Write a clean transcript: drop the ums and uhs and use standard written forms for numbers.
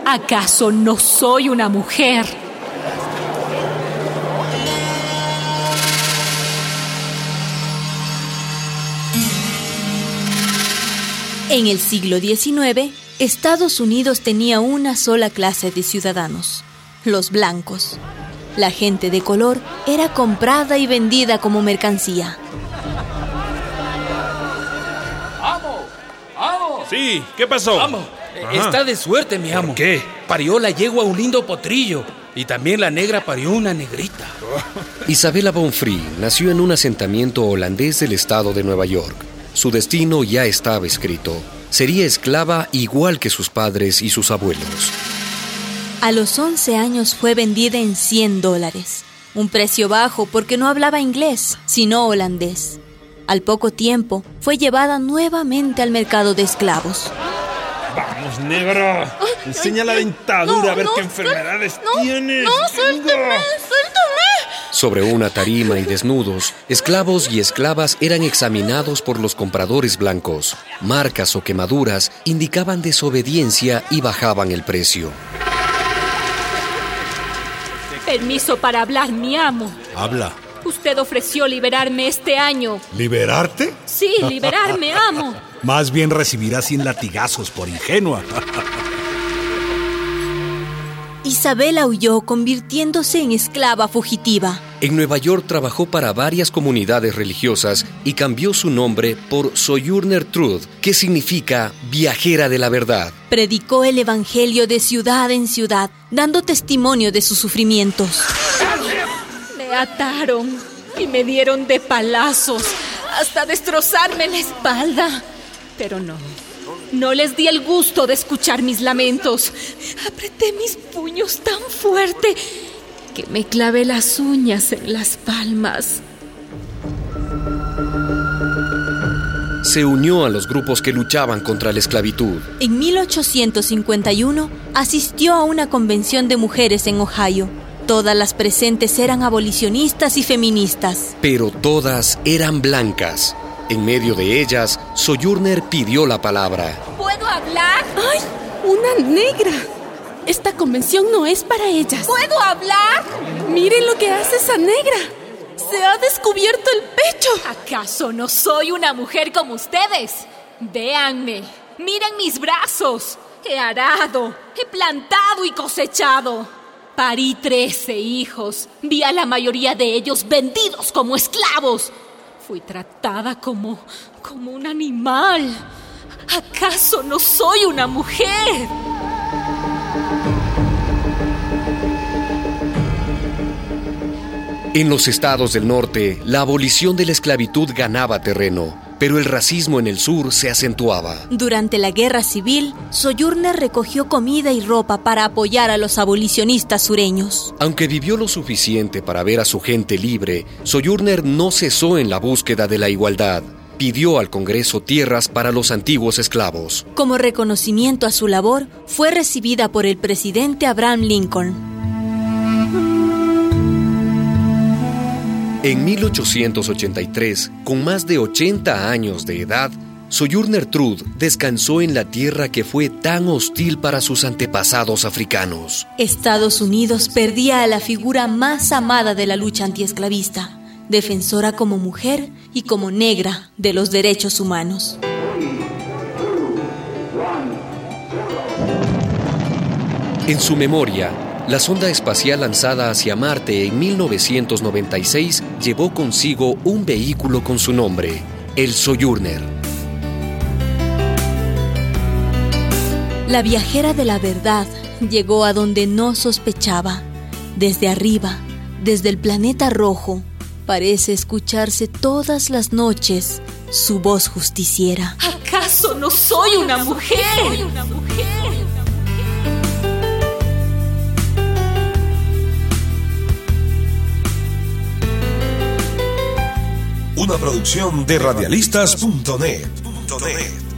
¿Acaso no soy una mujer? En el siglo XIX, Estados Unidos tenía una sola clase de ciudadanos: los blancos. La gente de color era comprada y vendida como mercancía. ¡Amo! Sí, ¿qué pasó? ¡Amo! Está de suerte, mi amo. ¿Por qué? Parió la yegua un lindo potrillo. Y también la negra parió una negrita. Isabella Bonfree nació en un asentamiento holandés del estado de Nueva York. Su destino ya estaba escrito. Sería esclava igual que sus padres y sus abuelos. A los 11 años fue vendida en $100, un precio bajo porque no hablaba inglés, sino holandés. Al poco tiempo, fue llevada nuevamente al mercado de esclavos. ¡Vamos, negro! Enseña la dentadura a ver qué enfermedades tienes. ¡No, suéltame! Sobre una tarima y desnudos, esclavos y esclavas eran examinados por los compradores blancos. Marcas o quemaduras indicaban desobediencia y bajaban el precio. Permiso para hablar, mi amo. Habla. Usted ofreció liberarme este año. ¿Liberarte? Sí, liberarme, amo. Más bien recibirás 100 latigazos por ingenua. Isabella huyó, convirtiéndose en esclava fugitiva. En Nueva York trabajó para varias comunidades religiosas y cambió su nombre por Sojourner Truth, que significa viajera de la verdad. Predicó el evangelio de ciudad en ciudad, dando testimonio de sus sufrimientos. Me ataron y me dieron de palazos hasta destrozarme la espalda. Pero no les di el gusto de escuchar mis lamentos. Apreté mis puños tan fuerte que me clavé las uñas en las palmas. Se unió a los grupos que luchaban contra la esclavitud. En 1851 asistió a una convención de mujeres en Ohio. Todas las presentes eran abolicionistas y feministas. Pero todas eran blancas. En medio de ellas, Sojourner pidió la palabra. ¿Puedo hablar? ¡Ay! ¡Una negra! Esta convención no es para ellas. ¿Puedo hablar? ¡Miren lo que hace esa negra! ¡Se ha descubierto el pecho! ¿Acaso no soy una mujer como ustedes? Véanme, miren mis brazos. He arado, he plantado y cosechado. Parí 13 hijos. Vi a la mayoría de ellos vendidos como esclavos. Fui tratada como un animal. ¿Acaso no soy una mujer? En los estados del norte, la abolición de la esclavitud ganaba terreno, pero el racismo en el sur se acentuaba. Durante la Guerra Civil, Sojourner recogió comida y ropa para apoyar a los abolicionistas sureños. Aunque vivió lo suficiente para ver a su gente libre, Sojourner no cesó en la búsqueda de la igualdad. Pidió al Congreso tierras para los antiguos esclavos. Como reconocimiento a su labor, fue recibida por el presidente Abraham Lincoln. En 1883, con más de 80 años de edad, Sojourner Truth descansó en la tierra que fue tan hostil para sus antepasados africanos. Estados Unidos perdía a la figura más amada de la lucha antiesclavista, defensora como mujer y como negra de los derechos humanos. En su memoria, la sonda espacial lanzada hacia Marte en 1996 llevó consigo un vehículo con su nombre, el Sojourner. La viajera de la verdad llegó a donde no sospechaba. Desde arriba, desde el planeta rojo, parece escucharse todas las noches su voz justiciera. ¿Acaso no soy una mujer? Una producción de radialistas.net.